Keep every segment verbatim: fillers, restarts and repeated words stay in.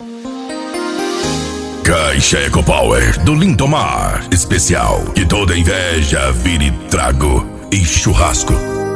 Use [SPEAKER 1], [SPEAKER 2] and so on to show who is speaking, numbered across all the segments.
[SPEAKER 1] Caixa Eco Power do Lindomar. Especial que toda inveja vire trago e churrasco.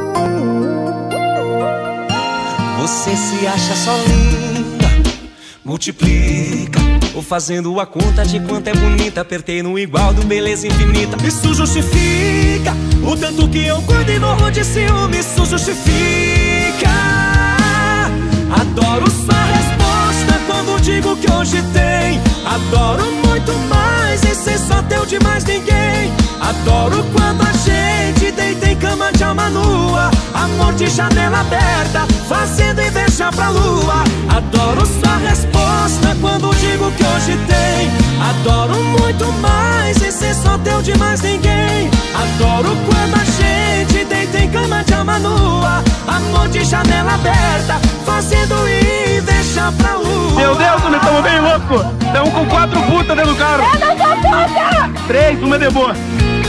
[SPEAKER 2] Você se acha só linda, multiplica, ou fazendo a conta de quanto é bonita. Apertei no igual do beleza infinita. Isso justifica o tanto que eu cuido e morro de ciúme. Isso justifica. Adoro sua resposta quando digo que hoje tem. Adoro muito mais e ser só teu de mais ninguém. Adoro quando a gente deita em cama de alma nua, amor de janela aberta, fazendo inveja pra lua. Adoro sua resposta quando digo que hoje tem. Adoro muito mais e ser só teu de mais ninguém. Adoro quando a gente deita em cama de alma nua, amor de janela aberta, fazendo inveja pra lua.
[SPEAKER 3] Meu Deus, nós estamos bem loucos. Estamos com quatro putas dentro do carro.
[SPEAKER 4] Eu não sou puta!
[SPEAKER 3] Três, uma de boa.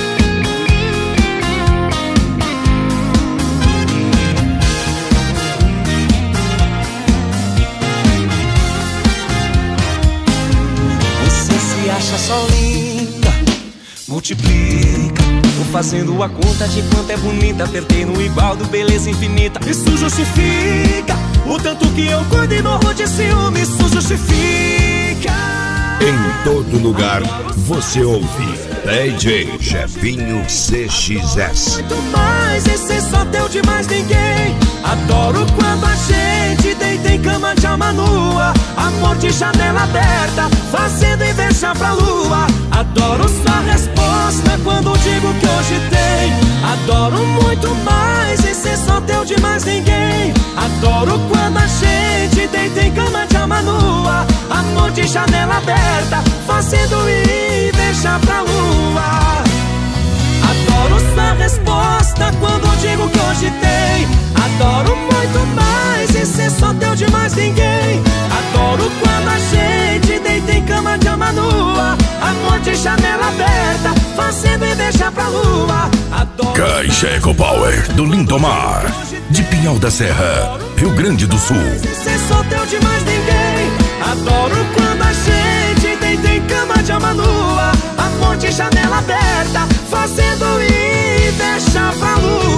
[SPEAKER 2] Acha só linda, multiplica, ou fazendo a conta de quanto é bonita. Apertei no igual do beleza infinita. Isso justifica o tanto que eu cuido e morro de ciúme. Isso justifica.
[SPEAKER 1] Em todo lugar você ouve D J Chefinho C X S.
[SPEAKER 2] Muito mais e ser só teu de mais ninguém. Adoro quando a gente deita em cama de alma nua, amor de janela aberta, fazendo inveja pra lua. Adoro sua resposta quando digo que hoje tem. Adoro muito mais e ser só teu de mais ninguém. Adoro quando a gente deita em cama de alma nua, amor de janela aberta, fazendo inveja pra lua. Adoro sua resposta quando digo que hoje tem. Adoro muito mais e ser só teu de mais ninguém. Adoro quando a gente deita em cama de alma nua, amor de janela aberta, fazendo inveja pra lua. Adoro
[SPEAKER 1] Caixa Eco Power do Lindomar, de Pinhal da Serra, Rio Grande do Sul.
[SPEAKER 2] E ser só teu de mais ninguém. Adoro quando a gente deita em cama de alma nua, amor de janela aberta, fazendo inveja pra lua.